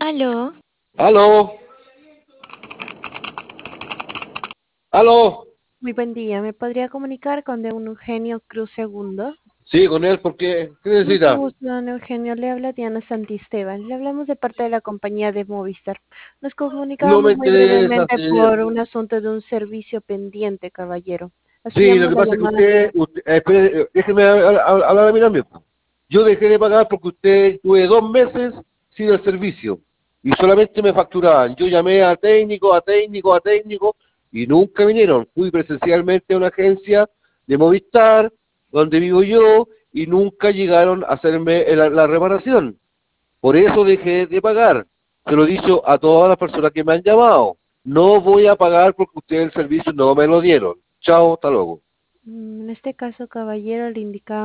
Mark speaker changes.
Speaker 1: Aló,
Speaker 2: Aló, aló.
Speaker 1: muy buen día. ¿Me podría comunicar con don Eugenio Cruz II?
Speaker 2: Sí, con él, ¿qué
Speaker 1: Mucho
Speaker 2: necesita?
Speaker 1: gusto, don Eugenio. Le habla Diana Santisteban. Le hablamos de parte de la compañía de Movistar. Nos
Speaker 2: No me
Speaker 1: comunicábamos muy
Speaker 2: interesa,
Speaker 1: brevemente
Speaker 2: señor.
Speaker 1: por un asunto de un servicio pendiente, caballero.
Speaker 2: Sí, lo
Speaker 1: Hacíamos
Speaker 2: que
Speaker 1: la
Speaker 2: pasa es que
Speaker 1: llamada.
Speaker 2: espere, déjeme hablar a mí también. Yo dejé de pagar porque usted tuve 2 meses sin el servicio y solamente me facturaban. Yo llamé a técnico, a técnico, a técnico y nunca vinieron. Fui presencialmente a una agencia de Movistar, donde vivo yo, y nunca llegaron a hacerme la reparación. Por eso dejé de pagar. Se lo he dicho a todas las personas que me han llamado. No voy a pagar porque ustedes el servicio no me lo dieron. Chao, hasta luego.
Speaker 1: En este caso, caballero, le indicaba